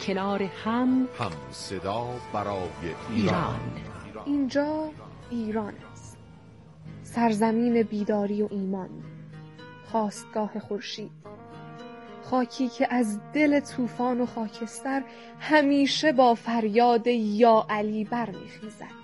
کنار هم صدا برای ایران. اینجا ایران است، سرزمین بیداری و ایمان، خاستگاه خورشید، خاکی که از دل طوفان و خاکستر همیشه با فریاد یا علی برمیخیزد.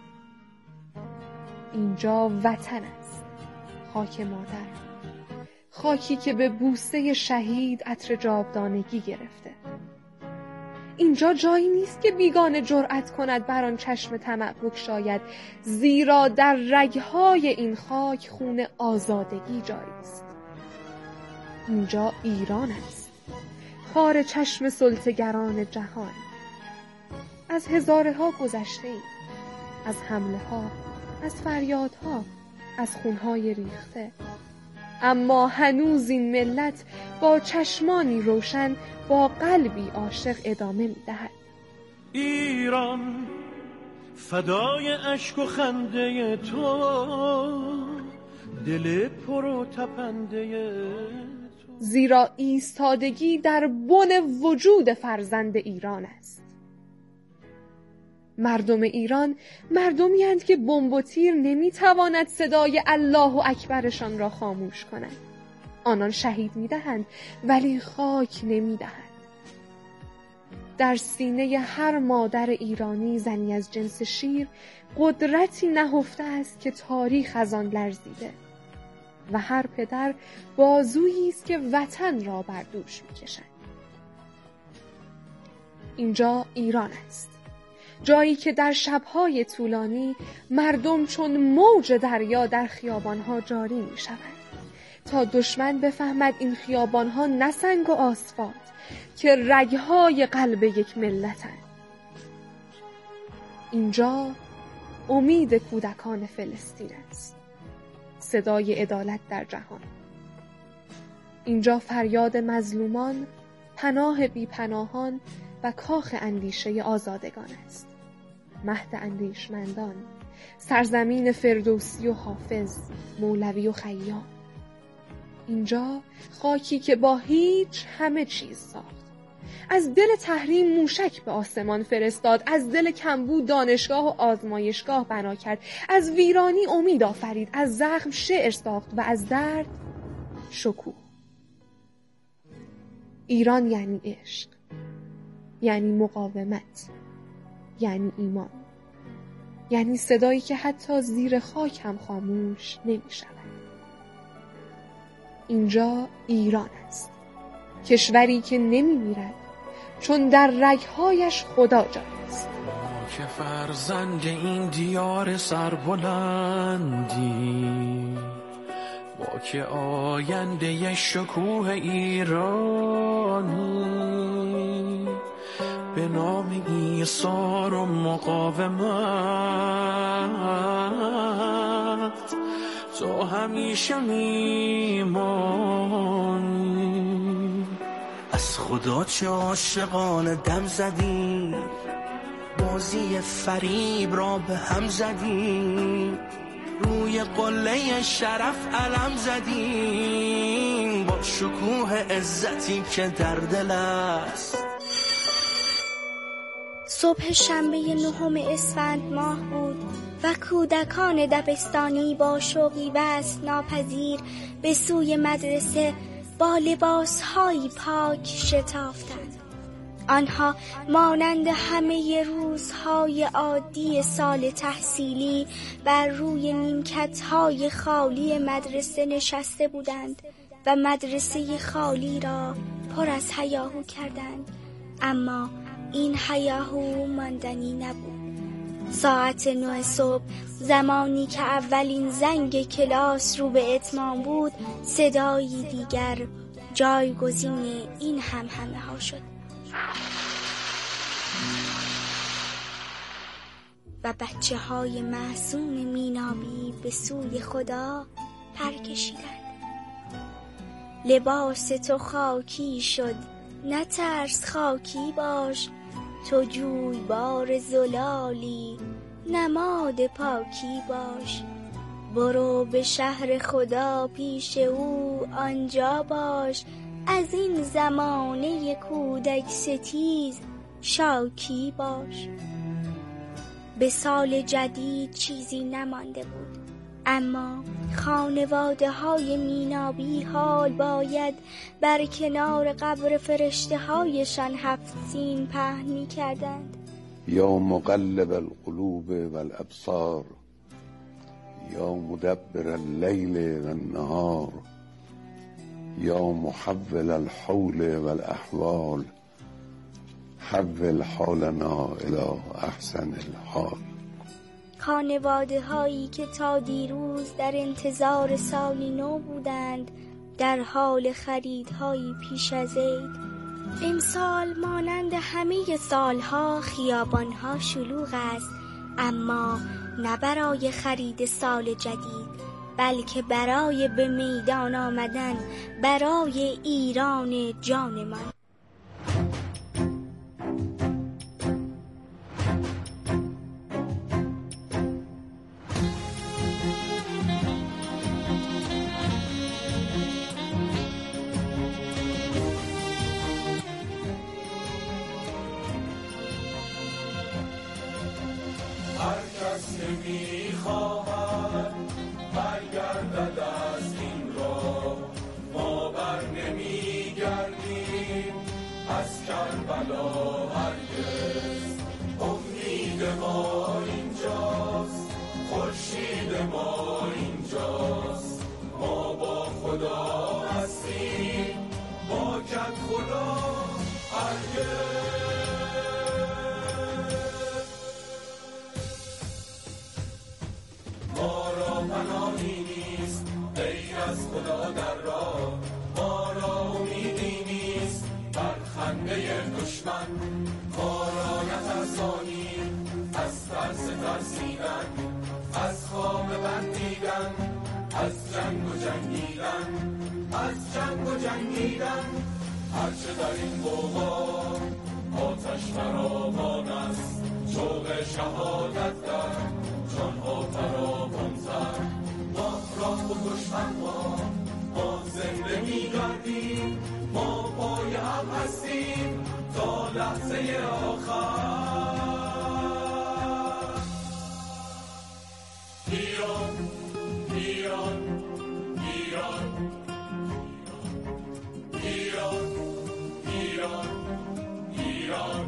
اینجا وطن است، خاک مادر، خاکی که به بوسه شهید عطر جاودانگی گرفته. اینجا جایی نیست که بیگانه جرأت کند بر آن چشم طمع بگشاید، زیرا در رگهای این خاک خون آزادگی جاری است. اینجا ایران است، خار چشم سلطه‌گران جهان. از هزارها گذشته ایم، از حمله ها، از فریادها، از خونهای ریخته، اما هنوز این ملت با چشمانی روشن، با قلبی عاشق ادامه می‌دهد. ایران فدای اشک و خنده تو، دل پر و تپنده تو. زیرا ایستادگی در بن وجود فرزند ایران است. مردم ایران مردمی اند که بمب و تیر نمیتواند صدای الله اکبرشان را خاموش کند. آنان شهید میدهند ولی خاک نمیدهند. در سینه هر مادر ایرانی زنی از جنس شیر قدرتی نهفته است که تاریخ از آن لرزیده و هر پدر بازویی است که وطن را بر دوش میکشد. اینجا ایران است، جایی که در شبهای طولانی مردم چون موج دریا در خیابانها جاری می شوند تا دشمن بفهمد این خیابانها نه سنگ و آسفالت که رگهای قلب یک ملتند. اینجا امید کودکان فلسطین است، صدای عدالت در جهان. اینجا فریاد مظلومان، پناه بی‌پناهان و کاخ اندیشه آزادگان است، مهد اندیشمندان، سرزمین فردوسی و حافظ، مولوی و خیام. اینجا خاکی که با هیچ همه چیز ساخت. از دل تحریم موشک به آسمان فرستاد، از دل کمبود دانشگاه و آزمایشگاه بنا کرد، از ویرانی امید آفرید، از زخم شعر ساخت و از درد شکوه. ایران یعنی عشق، یعنی مقاومت، یعنی ایمان، یعنی صدایی که حتی زیر خاک هم خاموش نمی شود. اینجا ایران است، کشوری که نمی میرد چون در رگهایش خدا جای است. ما که فرزند این دیار سربلندی، ما که آینده شکوه ایرانی، به نام ایثار و مقاومت تو همیشه میمانی. از خدا چه عاشقانه دم زدی، بازی فریب را به هم زدی، روی قله شرف علم زدی، با شکوه عزتی که در دل است. صبح شنبه 9 اسفند ماه بود و کودکان دبستانی با شوقی وصل ناپذیر به سوی مدرسه با لباس‌های پاک شتافتند. آنها مانند همه روزهای عادی سال تحصیلی بر روی نیمکت‌های خالی مدرسه نشسته بودند و مدرسه خالی را پر از هیاهو کردند، اما این هیاهو ماندنی نبود. ساعت 9 صبح، زمانی که اولین زنگ کلاس رو به اتمام بود، صدایی دیگر جایگزین این همهمه ها شد و بچه های معصوم مینابی به سوی خدا پر کشیدند. لباس تو خاکی شد، نترس خاکی باش، تو جویبار زلالی، نماد پاکی باش. برو به شهر خدا پیش او آنجا باش، از این زمانه کودک ستیز شاکی باش. به سال جدید چیزی نمانده بود، اما خانواده های مینابی حال باید بر کنار قبر فرشته هایشان 7 سین پهن می کردند. یا مقلب القلوب والابصار، یا مدبر اللیل والنهار، یا محول الحول والاحوال، حول حالنا الی احسن الحال. خانواده هایی که تا دیروز در انتظار سالی نو بودند در حال خریدهایی پیش از عید. امسال مانند همه سالها خیابانها شلوغ است، اما نه برای خرید سال جدید، بلکه برای به میدان آمدن برای ایران جانمان. هر کس نمی‌خواهد برگردد از این راه، ما بر نمی‌گردیم از کربلا هرگز. امید ما اینجاست، خورشید ما اینجاست، ما با خدا هستیم، با کدخدا هرگز. ما را پناهی نیست غیر از خدا در راه، ما را امیدی نیست بر خنده دشمن، ما را نترسانیم از ترس ترسیدن، از خواب بندیدن، از جنگ و جنگیدن، از جنگ و جنگیدن. هرچه در این غوغا آتش فراوان است، شوق شهادت در جانها فراوان زد. ما را بکش ما زنده می‌گردیم، ما پای هم هستیم تا لحظه آخر. ایران ایران ایران ایران ایران ایران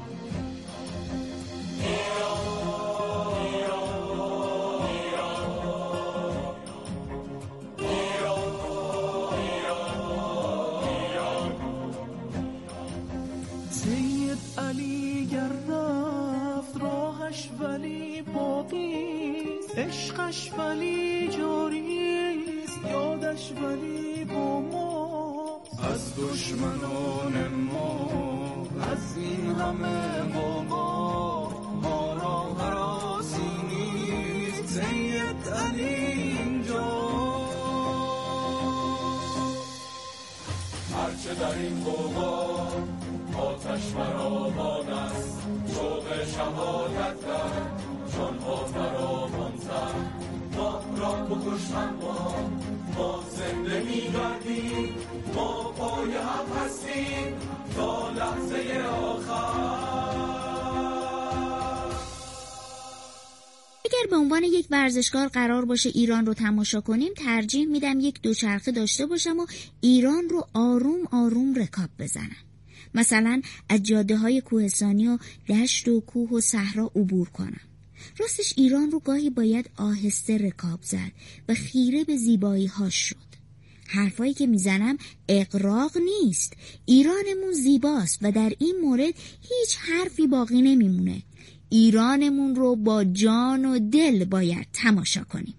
ولی باقیست، عشقش ولی جاریست، یادش ولی با ما. از دشمنان ما، از این همه ما را هراسی نیست. سید علی اینجا، هرچه در این غوغا آتش فراوان است، شوق شهادت در جانها فراوان زد. ما را بکش ما زنده می‌گردیم، ما پای هم هستیم تا لحظه آخر. اگر به عنوان یک ورزشکار قرار باشه ایران رو تماشا کنیم، ترجیح میدم یک دوچرخه داشته باشم و ایران رو آروم آروم رکاب بزنم. مثلا از جاده‌های کوهستانی و دشت و کوه و صحرا عبور کنم. راستش ایران رو گاهی باید آهسته رکاب زد و خیره به زیبایی‌هاش شد. حرفایی که میزنم اغراق نیست. ایرانمون زیباست و در این مورد هیچ حرفی باقی نمیمونه. ایرانمون رو با جان و دل باید تماشا کنیم.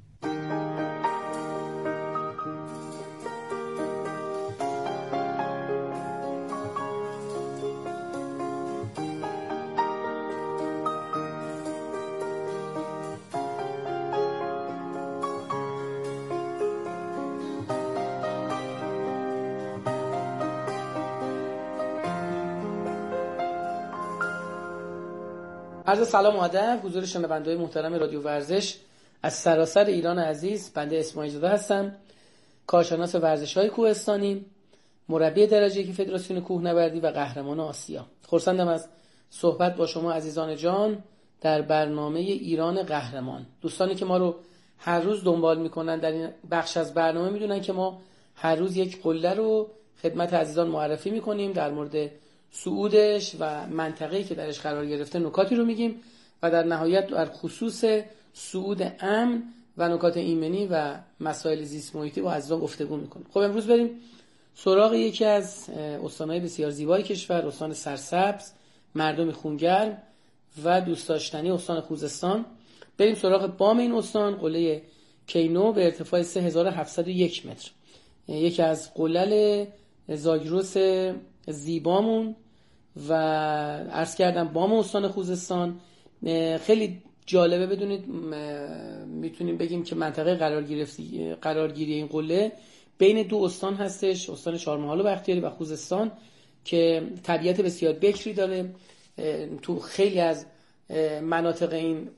عرض سلام و ادب حضور شنونده‌های محترم رادیو ورزش از سراسر ایران عزیز. بنده اسماعیل زاده هستم، کارشناس ورزش‌های کوهستانی، مربی درجه یک فدراسیون کوهنوردی و قهرمان آسیا. خرسندم از صحبت با شما عزیزان جان در برنامه ایران قهرمان. دوستانی که ما رو هر روز دنبال میکنن در این بخش از برنامه میدونن که ما هر روز یک قله رو خدمت عزیزان معرفی میکنیم، در مورد صعودش و منطقه‌ای که درش قرار گرفته نکاتی رو میگیم و در نهایت در خصوص صعود امن و نکات ایمنی و مسائل زیست محیطی با عزیزان گفتگو میکنیم. خب امروز بریم سراغ یکی از استان‌های بسیار زیبای کشور، استان سرسبز، مردم خونگرم و دوست داشتنی استان خوزستان. بریم سراغ بام این استان، قله کینو به ارتفاع 3701 متر. یکی از قلل زاگرس زیبامون و عرض کردم بام استان خوزستان. خیلی جالبه بدونید، میتونیم بگیم که منطقه قرارگیری این قله بین دو استان هستش، استان چهارمحال و بختیاری و خوزستان، که طبیعت بسیار بکری داره. تو خیلی از مناطق این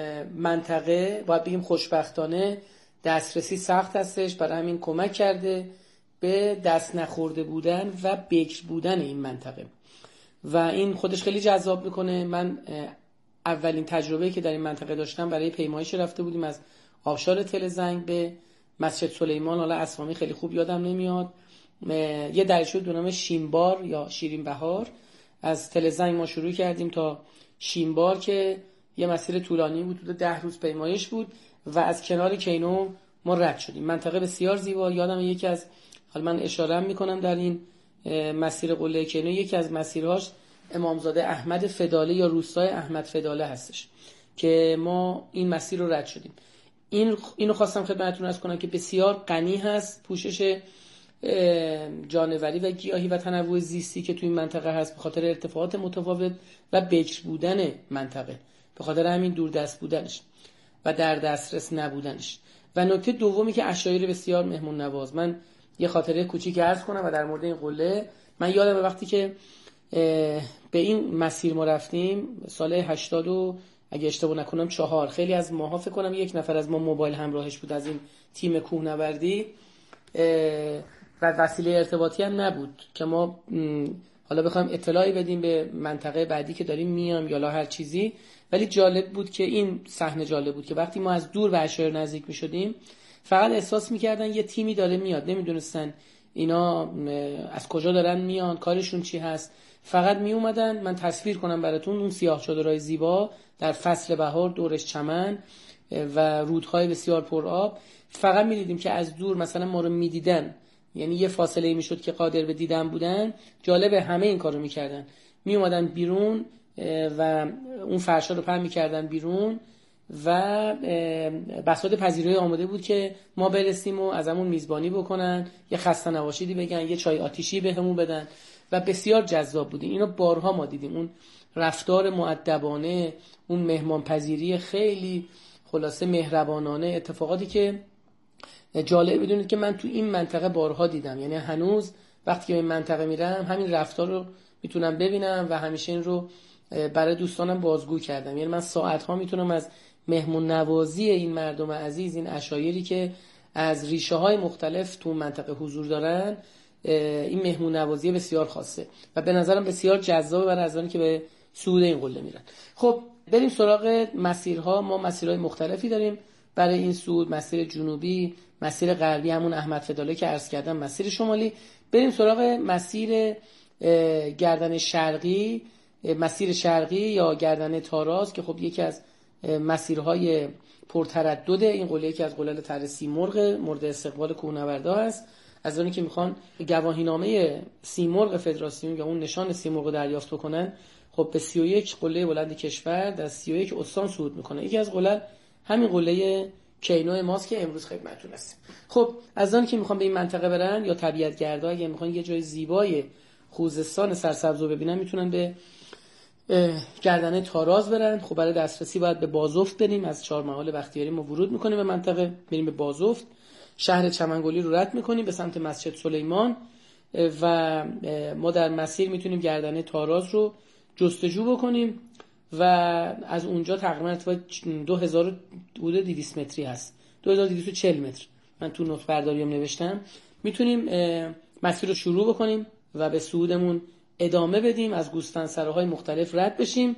منطقه باید بگیم خوشبختانه دسترسی سخت هستش، برای همین کمک کرده به دست نخورده بودن و بکر بودن این منطقه و این خودش خیلی جذاب میکنه. من اولین تجربه‌ای که در این منطقه داشتم برای پیمایش رفته بودیم از آبشار تل زنگ به مسجد سلیمان، حالا اسامی خیلی خوب یادم نمیاد، یه دریچه به نام شینبار یا شیرین بهار. از تل زنگ ما شروع کردیم تا شینبار که یه مسیر طولانی بود، 10 روز پیمایش بود و از کنار کینو ما رد شدیم. منطقه بسیار زیبا. یادم یکی از، حالا من اشاره میکنم در این مسیر قله کینو، یکی از مسیرهاش امامزاده احمد فداله یا روستای احمد فداله هستش که ما این مسیر رو رد شدیم. اینو خواستم خدمتتون عرض کنم که بسیار غنی هست پوشش جانوری و گیاهی و تنوع زیستی که توی این منطقه هست، به خاطر ارتفاعات متفاوت و بکر بودن منطقه، به خاطر همین دوردست بودنش و در دسترس نبودنش. و نکته دومی که عشایر بسیار مهمون نواز. من یه خاطره کوچیک عرض کنم و در مورد این قله. من یادم وقتی که به این مسیر ما رفتیم سال 80 و اگه اشتباه نکنم 4، خیلی از ماها فکر کنم یک نفر از ما موبایل همراهش بود از این تیم کوهنوردی و وسیله ارتباطی هم نبود که ما حالا بخوایم اطلاعی بدیم به منطقه بعدی که داریم میام یا هر چیزی. ولی جالب بود که این صحنه جالب بود که وقتی ما از دور به عشایر نزدیک میشدیم فقط احساس میکردن یه تیمی داره میاد، نمیدونستن اینا از کجا دارن میان، کارشون چی هست. فقط می اومدن. من تصویر کنم براتون اون سیاه چادرهای زیبا در فصل بهار، دورش چمن و رودهای بسیار پر آب. فقط می دیدیم که از دور مثلا ما رو می دیدن، یعنی یه فاصله می شد که قادر به دیدن بودن. جالبه همه این کارو می کردن، می اومدن بیرون و اون فرشا رو پهن می کردن بیرون و بساط پذیرایی آماده بود که ما برسیم و ازمون میزبانی بکنن، یه خسته نباشیدی بگن، یه چای آتیشی بهمون بدن و بسیار جذاب بود. اینو بارها ما دیدیم، اون رفتار مؤدبانه، اون مهمان پذیری خیلی خلاصه مهربانانه، اتفاقاتی که جالب بدونید که من تو این منطقه بارها دیدم. یعنی هنوز وقتی که به این منطقه میرم همین رفتار رو میتونم ببینم و همیشه این رو برای دوستانم بازگو کردم. یعنی من ساعتها میتونم از مهمون نوازی این مردم عزیز، این عشایری که از ریشه های مختلف تو منطقه حضور دارن، این مهمون نوازی بسیار خاصه و به نظرم بسیار جذابه برای ازانی که به صعود این قله میرن. خب بریم سراغ مسیرها. ما مسیرهای مختلفی داریم برای این صعود، مسیر جنوبی، مسیر غربی همون احمد فداله که عرض کردم، مسیر شمالی. بریم سراغ مسیر گردن شرقی، مسیر شرقی یا گردن تاراز که خب یکی از مسیرهای پرتردد این قله، یکی از قلل تر سیمرغ مورد استقبال کوهنوردا هست. از اونی که میخوان گواهینامه سیمرغ فدراسیون یا اون نشان سیمرغ دریافت بکنن، خب به 31 قله بلند کشور در 31 استان صعود میکنن. یکی از قله همین قله کینو ماست که امروز خدمتتون هستیم. خب از اونی که میخوان به این منطقه برن یا طبیعت‌گردا اگه میخوان یه جای زیبای خوزستان سرسبز رو ببینن، میتونن به گردنه تاراز برن. خب برای دسترسی باید به بازفت بریم. از چهارمحال بختیاری ما ورود میکنیم به منطقه، میریم به بازفت، شهر چمنگلی رو رد میکنیم به سمت مسجد سلیمان و ما در مسیر میتونیم گردنه تاراز رو جستجو بکنیم و از اونجا تقریبا ارتفاع 2200 متری هست، 2240 متر. من تو نوت برداریم نوشتم. میتونیم مسیر رو شروع بکنیم و به صعودمون ادامه بدیم، از گوسفندسراهای مختلف رد بشیم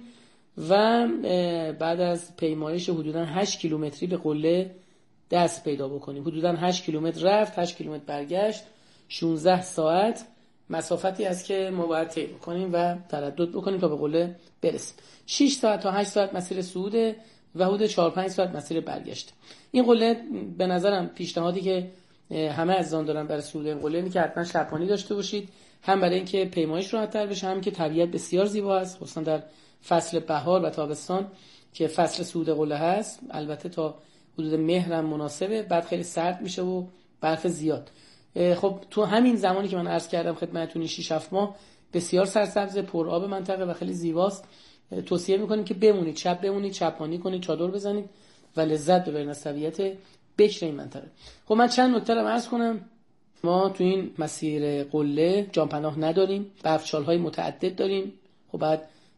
و بعد از پیمایش حدوداً 8 کیلومتری به قله دست پیدا بکنیم. حدوداً 8 کیلومتر رفت، 8 کیلومتر برگشت، 16 ساعت مسافتی است که ما باید طی بکنیم و تردد بکنیم تا به قله برسیم. 6 ساعت تا 8 ساعت مسیر صعود و حدود 4-5 ساعت مسیر برگشت. این قله به نظرم پیشنهادی که همه عزیزان دارن برای صعود این قله اینه که حتما شبانی داشته باشید، هم برای اینکه پیمایش راحت‌تر بشه، هم که طبیعت بسیار زیبا است، خصوصا در فصل بهار و تابستان که فصل صعود قله هست. البته تا حدود مهر هم مناسبه، بعد خیلی سرد میشه و برف زیاد. خب تو همین زمانی که من عرض کردم خدمتتون 6-7 ماه بسیار سرسبز، پر آب منطقه و خیلی زیباست. توصیه میکنیم که بمونید، شب بمونید، شبانی کنید، چادر بزنید و لذت ببرید از طبیعت بکر این منطقه. خب من چند نکته رو عرض کنم. ما تو این مسیر قله جانپناه نداریم، برفچال‌های متعدد داریم. خب بعد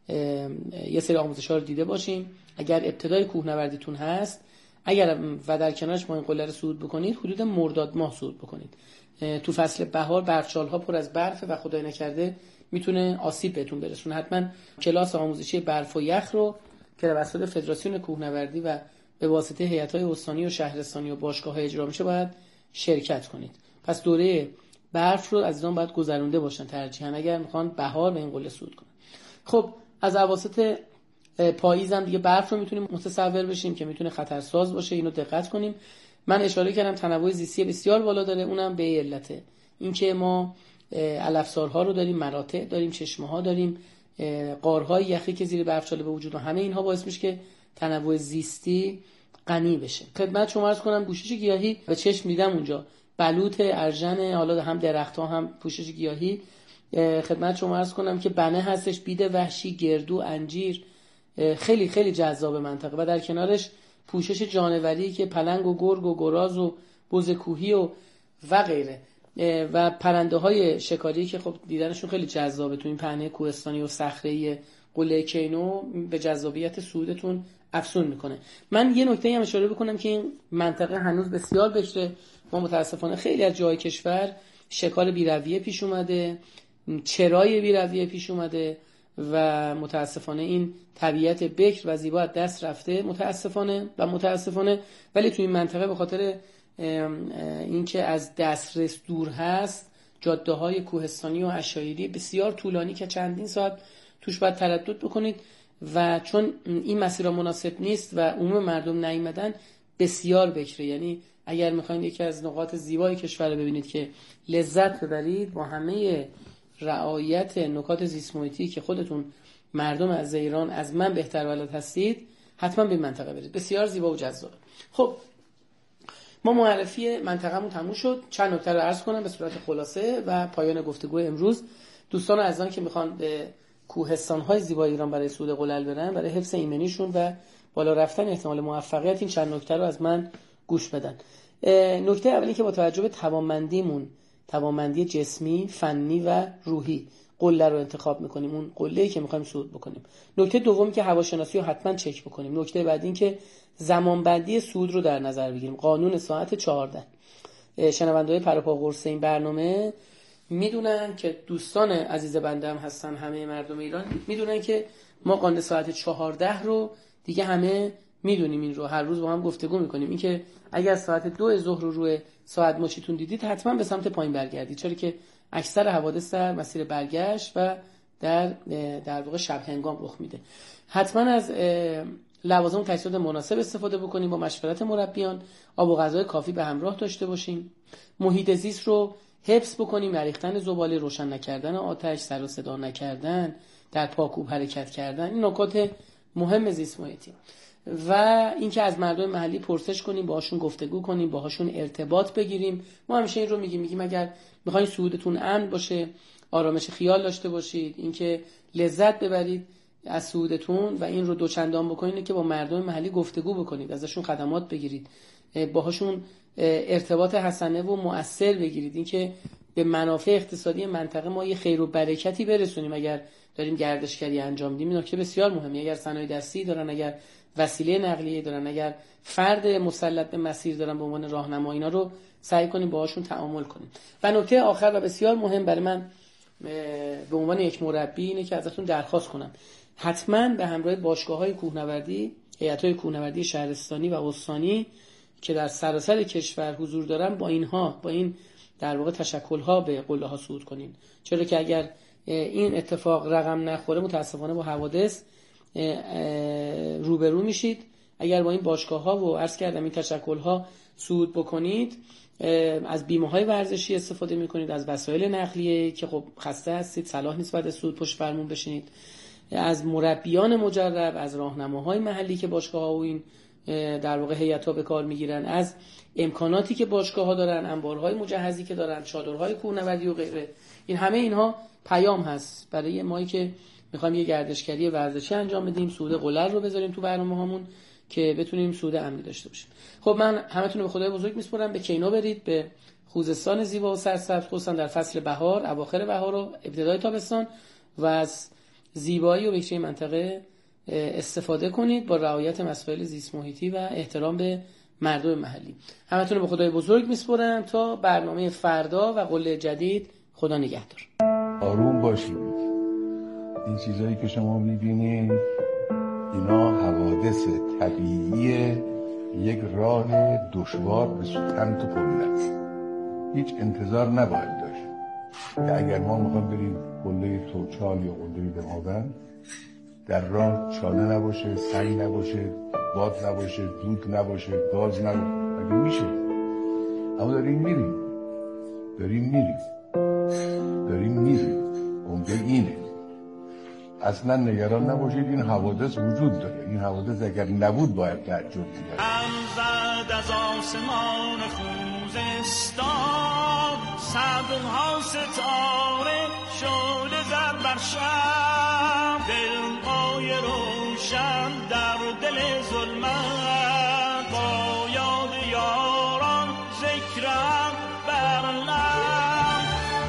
یه سری آموزش‌ها رو دیده باشیم. اگر ابتدای کوهنوردیتون هست، اگر و در کنارش ما این قله رو صعود بکنید، حدود مرداد ماه صعود بکنید. تو فصل بهار برفچال‌ها پر از برف و خدای نکرده میتونه آسیب بهتون برسونه. حتما کلاس آموزشی برف و یخ رو که توسط فدراسیون کوهنوردی و به واسطه هیئت‌های استانی و شهرستانی و باشگاه‌های اجرا میشه باید شرکت کنید. پس دوره برف رو عزیزان باید گذرونده باشن ترجیحاً اگر میخوان بهار به این قله صعود کنن. خب از اواسط پاییز هم دیگه برف رو میتونیم متصور بشیم که میتونه خطرساز باشه، اینو دقت کنیم. من اشاره کردم تنوع زیستی بسیار بالا داره، اونم به علته اینکه ما علفزارها رو داریم، مراتع داریم، چشمه‌ها داریم، غارهای یخی که زیر برفچاله به وجود، همه اینها باعث میشه که تنوع زیستی غنی بشه. خدمت شما عرض کنم پوشش گیاهی به چشم دیدم اونجا، بلوط، ارژن، حالا هم درخت‌ها هم پوشش گیاهی. خدمت شما عرض کنم که بنه هستش، بید وحشی، گردو، انجیر، خیلی خیلی جذاب منطقه و در کنارش پوشش جانوری که پلنگ و گرگ و گراز و بز کوهی و غیره و پرنده های شکاری که خب دیدنشون خیلی جذابه تو این پهنه کوهستانی و صخره‌ای قله کینو، به جذابیت صعودتون افزون میکنه. من یه نکته هم اشاره بکنم که این منطقه هنوز بسیار بکره. ما متاسفانه خیلی از جای کشور شکار بی‌رویه پیش اومده، چرای بی‌رویه پیش اومده و متاسفانه این طبیعت بکر و زیبا از دست رفته متاسفانه. ولی تو این منطقه به خاطر اینکه از دسترس دور هست، جاده‌های کوهستانی و عشایری بسیار طولانی که چندین ساعت توش باید تردد بکنید و چون این مسیرها مناسب نیست و عموم مردم نیامدن بسیار بکره. یعنی اگر میخواین یکی از نقاط زیبای کشور رو ببینید که لذت ببرید با همه رعایت نکات زیست محیطی که خودتون مردم از ایران از من بهتر بلد هستید، حتما به منطقه برید، بسیار زیبا و جذاب. خب ما معرفی منطقه‌مون تموم شد. چند نکته رو عرض کنم به صورت خلاصه و پایان گفتگو امروز. دوستان عزیزان که میخوان به کوهستان‌های زیبای ایران برای صعود قلل برن، برای حفظ ایمنیشون و بالا رفتن احتمال موفقیت، این چند نکته رو از من گوش بدن. نکته اولی که با توجه به توانمندیمون، توانمندی جسمی، فنی و روحی، قله رو انتخاب میکنیم، اون قله‌ای که میخوایم صعود بکنیم. نکته دومی که هواشناسی رو حتما چک بکنیم. نکته بعدی این که زمانبندی صعود رو در نظر بگیریم. قانون ساعت 14. شنونده‌های پروپا قرص این برنامه میدونن که دوستان عزیز بنده هم هستن، همه مردم ایران میدونن که ما قانون ساعت 14 رو دیگه همه میدونیم، این رو هر روز با هم گفتگو میکنیم. این که اگر ساعت 2 ظهر رو روی ساعت مچیتون دیدید حتما به سمت پایین برگردید، چرا که اکثر حوادث در مسیر برگشت و در واقع شب هنگام رخ میده. حتما از لوازم و تجهیزات مناسب استفاده بکنیم، با مشورت مربیان، آب و غذای کافی به همراه داشته باشیم، محیط زیست رو حفظ بکنیم، نریختن زباله، روشن نکردن آتش، سر و صدا نکردن، در پاکوب حرکت کردن، این نکات مهم زیست محیطی. و اینکه از مردم محلی پرسش کنیم، باهاشون گفتگو کنیم، باهاشون ارتباط بگیریم. ما همیشه این رو میگیم اگر میخواین صعودتون امن باشه، آرامش خیال داشته باشید، اینکه لذت ببرید از صعودتون و این رو دوچندان بکنید که با مردم محلی گفتگو بکنید، ازشون خدمات بگیرید، باهاشون ارتباط حسنه و مؤثر بگیرید، اینکه به منافع اقتصادی منطقه ما یه خیر و برکتی برسونیم. اگر داریم گردشگری انجام میدیم، این نکته بسیار مهمه. اگر صنایع دستی دارن، اگر وسیله نقلیه دارن، اگر فرد مسلط به مسیر دارن به عنوان راهنما، اینا رو سعی کنیم باهاشون تعامل کنیم. و نکته آخر و بسیار مهم برای من به عنوان یک مربی اینه که ازتون درخواست کنم حتما به همراه باشگاه‌های کوهنوردی، هیئت‌های کوهنوردی شهرستانی و استانی که در سراسر کشور حضور دارن با این در واقع تشکل‌ها به قله‌ها صعود کنین، چرا که اگر این اتفاق رقم نخوره متاسفانه با حوادث روبرو میشید. اگر با این باشگاه‌ها و عرض کردم این تشکل‌ها صعود بکنید، از بیمه‌های ورزشی استفاده می‌کنید، از وسایل نقلیه که خب خسته هستید، صلاح نیست بعد از صعود پشت فرمون بشینید، از مربیان مجرب، از راهنماهای محلی که باشگاه‌ها و این در واقع هیئت‌ها به کار می‌گیرن، از امکاناتی که باشگاه‌ها دارن، انبارهای مجهزی که دارن، چادرهای کوهنوردی و غیره. این همه اینها پیام هست برای مایی که می‌خوایم یه گردشگری ورزشی انجام بدیم، صعود قله رو بذاریم تو برنامه‌هامون که بتونیم صعود امنی داشته باشیم. خب من همتون رو به خدای بزرگ میسپارم، به کینو برید، به خوزستان زیبا و سرسبز، خصوصا در فصل بهار، اواخر بهار و ابتدای تابستان، و از زیبایی و بهشتی منطقه استفاده کنید با رعایت مسائل زیست محیطی و احترام به مردم محلی. همتون رو به خدای بزرگ میسپارم تا برنامه فردا و قله جدید. خدا نگهدار. آروم باشید. این چیزایی که شما میبینید اینا حوادث طبیعی یک راه دشوار به سوتن تو قله. هیچ انتظار نباید داشت که اگر ما میخوام بریم قله توچال یا قله دماوند در راه چاله نباشه، سنگ نباشه، باد نباشه، دود نباشه، گاز نباشه، اگه میشه. اما داریم میریم. عمده اینه. اصلا نگران نباشید، این حوادث وجود داره. این حوادث اگر نبود باید تعجب می‌کرد. زد از آسمان خوزستان، صدها ستاره شعله زد بر شب، دلهای روشن در دل ظلمت، با یاد یاران ذکرم بر لب.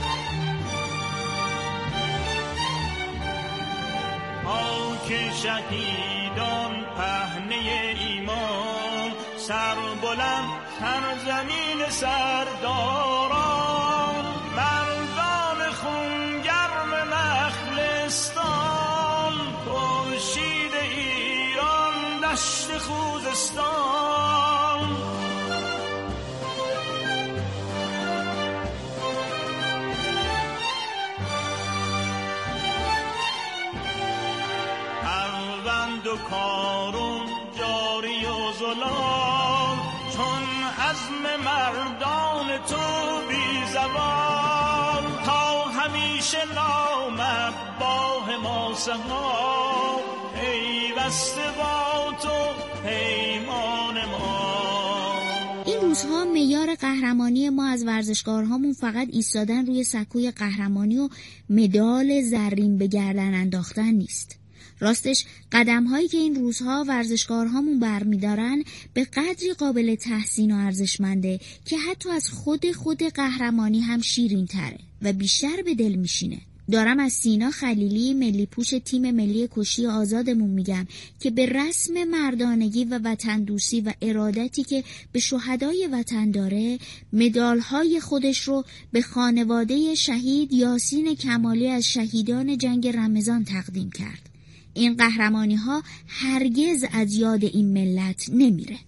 خاک شهیدان پهنه ایمان، سر بلند سرزمین سرداران، مردان خونگرم مخلستان، خورشید ایران دشت خوزستان. پروند و کارون جاری و زلال، چون عزم مردان تو بی زوال، تا همیشه نامد با حماسها، پیوسته با تو پیمان ما. این روزها معیار قهرمانی ما از ورزشکارهامون فقط ایستادن روی سکوی قهرمانی و مدال زرین به گردن انداختن نیست. راستش قدم‌هایی که این روزها ورزشکارهامون برمی‌دارن به قدری قابل تحسین و ارزشمنده که حتی از خود قهرمانی هم شیرین تره و بیشتر به دل میشینه. دارم از سینا خلیلی، ملی پوش تیم ملی کشتی آزادمون میگم که به رسم مردانگی و وطن دوستی و ارادتی که به شهدای وطن داره، مدال‌های خودش رو به خانواده شهید یاسین کمالی از شهیدان جنگ رمضان تقدیم کرد. این قهرمانی‌ها هرگز از یاد این ملت نمیره.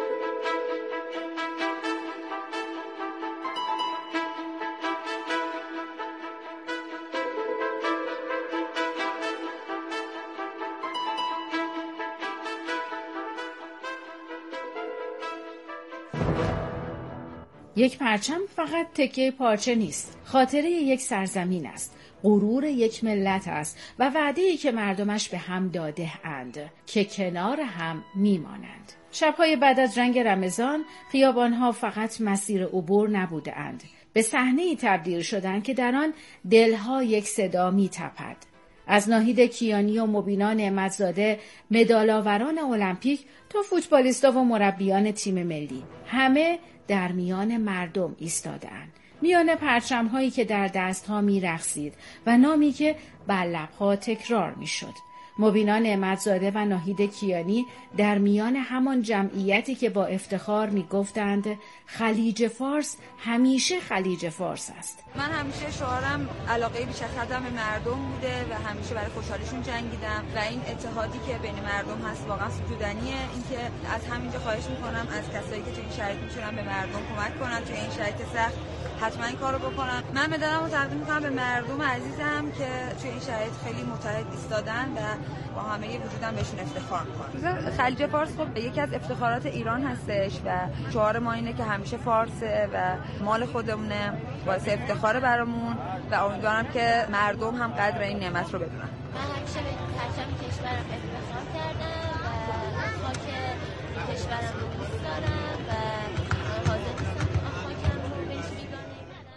یک پرچم فقط تکه پارچه نیست، خاطره یک سرزمین است، غرور یک ملت است و وعده‌ای که مردمش به هم داده اند که کنار هم میمانند. شب‌های بعد از جنگ رمضان خیابان‌ها فقط مسیر عبور نبوده اند، به صحنه‌ای تبدیل شدند که در آن دل‌ها یک صدا می‌تپد. از ناهید کیانی و مبینا نعمتزاده، مدال‌آوران المپیک تا فوتبالیستا و مربیان تیم ملی، همه در میان مردم ایستاده‌اند، میان پرچم‌هایی که در دست‌ها می‌رقصید و نامی که بر لب‌ها تکرار می‌شد. مبینا نعمتزاده و ناهید کیانی در میان همان جمعیتی که با افتخار میگفتند خلیج فارس همیشه خلیج فارس است. من همیشه شعارم علاقه بیش از حدم به مردم بوده و همیشه برای خوشحالیشون جنگیدم و این اتحادی که بین مردم هست واقعا ستودنیه. اینکه از همینجا خواهش میکنم از کسایی که تو این شرایط میتونن به مردم کمک کنن تو این شرایط سخت حتما این کارو بکنن. من مدالمو تقدیم میکنم به مردم عزیزم که توی این شرایط خیلی متحد ایستادن و با همه وجودم بهشون افتخار میکنم. خلیج فارس خب یکی از افتخارات ایران هستش و شعار ما اینه که همیشه فارسه و مال خودمونه، باعث افتخار برامون و امیدوارم که مردم هم قدر این نعمت رو بدونن. من همیشه به پرچم کشورم افتخار کردم و خاک کشورم رو دوست دارم و حاضر نیستم خاکم رو بهش بیگانه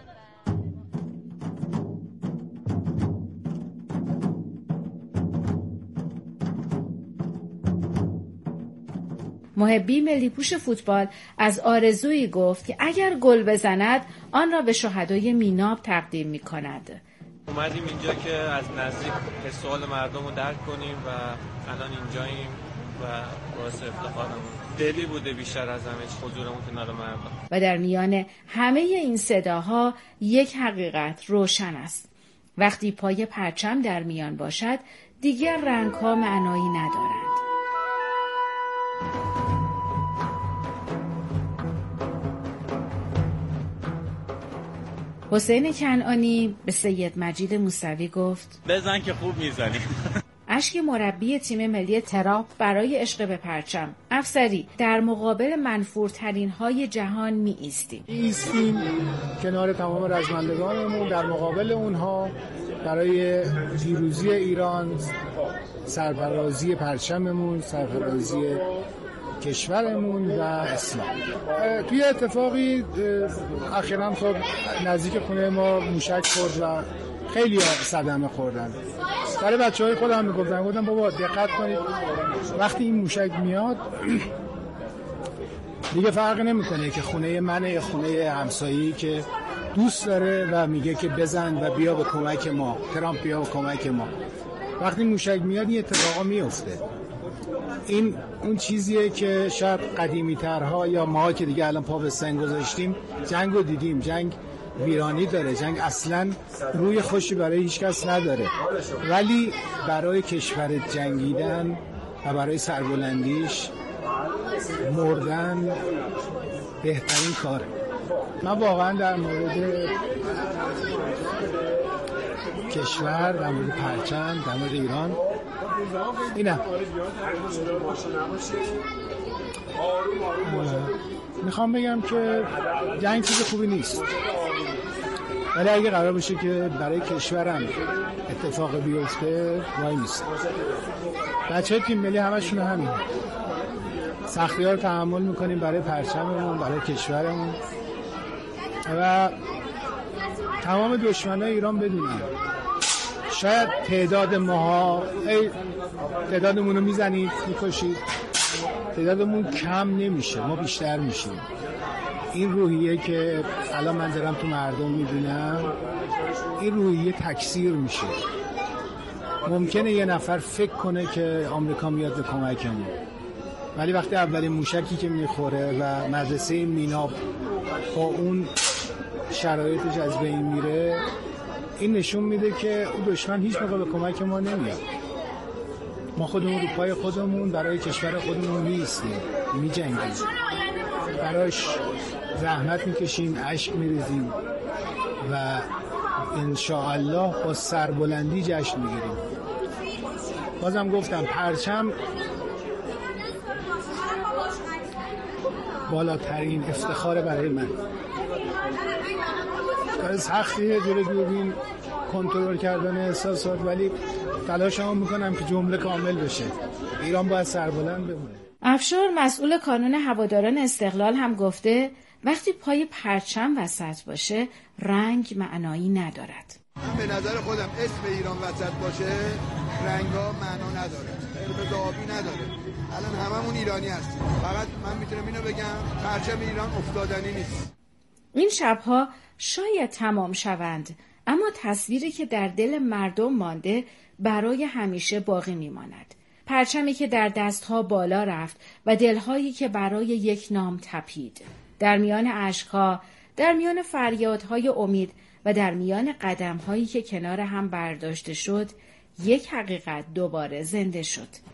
محبی ملی پوش فوتبال از آرزویی گفت که اگر گل بزند آن را به شهدای میناب تقدیم می کند. اومدیم اینجا که از نزدیک حس و حال مردم رو درک کنیم و الان اینجاییم و باعث افتخارمون. دلی بوده بیشتر از همه حضورمون کنار مردم. و در میان همه این صداها یک حقیقت روشن است. وقتی پای پرچم در میان باشد دیگر رنگ‌ها معنایی ندارند. حسین کنعانی به سید مجید موسوی گفت بزن که خوب میزنی. اشک مربی تیم ملی تراپ برای عشق به پرچم. افسری در مقابل منفورترین های جهان می ایستیم کنار تمام رزمندگانمون در مقابل اونها برای پیروزی ایران، سرفرازی پرچممون، سرفرازی کشورمون و اسلام. توی اتفاقی اخیراً خب نزدیک خونه ما موشک خورد و خیلی صدمه خوردن. برای بچه‌های خودم گفتم بابا دقت کنید وقتی این موشک میاد دیگه فرق نمیکنه که خونه منه یا خونه همسایه‌ای که دوست داره و میگه که بزن و بیا به کمک ما، ترامپ بیا به کمک ما. وقتی موشک میاد این اتفاقا میفته. این اون چیزیه که شاید قدیمی ترها یا ما که دیگه الان پا به سن گذاشتیم جنگو دیدیم. جنگ ویرانی داره، جنگ اصلا روی خوشی برای هیچ کس نداره، ولی برای کشور جنگیدن و برای سربلندیش مردن بهترین کاره. من واقعا در مورد کشور، در مورد پرچم، در مورد ایران اینم میخوام بگم که جنگ چیز خوبی نیست، ولی اگه قرار باشه که برای کشورم اتفاق بیفته وای نیست. بچه تیم ملی همشون همین سختی ها رو تحمل میکنیم برای پرچممون، برای کشورمون و تمام دشمنای ایران بدونن شاید تعداد ماها تعدادمون رو میزنید میکشید، تعدادمون کم نمیشه، ما بیشتر میشیم. این روحیه که الان من دارم تو مردم میبینم این روحیه تکثیر میشه. ممکنه یه نفر فکر کنه که آمریکا میاد به کمکمون، ولی وقتی اولین موشکی که میخوره و مدرسه میناب با اون شرایطش از بین میره، این نشون میده که اون دشمن هیچ موقع به کمک ما نمیاد. ما خودمون رو پای خودمون برای کشور خودمون میایستیم، میجنگیم، براش زحمت میکشیم، اشک میریزیم و انشاءالله با سربلندی جشن میگیریم. بازم گفتم پرچم بالاترین افتخار برای من. کار سختیه جلوی دوربین کنترل کردن احساسات، ولی تلاشمو میکنم که جمله کامل بشه. ایران باید سربلند بمونه. افشار مسئول کانون هواداران استقلال هم گفته وقتی پای پرچم وسط باشه رنگ معنایی ندارد. من به نظر خودم اسم ایران وسط باشه رنگا معنا نداره، قرمز آبی نداره. الان هممون ایرانی هستیم، فقط من میتونم اینو بگم پرچم ایران افتادنی نیست. این شبها شاید تمام شوند، اما تصویری که در دل مردم مانده برای همیشه باقی میماند. پرچمی که در دستها بالا رفت و دلهایی که برای یک نام تپید. در میان اشکها، در میان فریادهای امید و در میان قدمهایی که کنار هم برداشته شد، یک حقیقت دوباره زنده شد.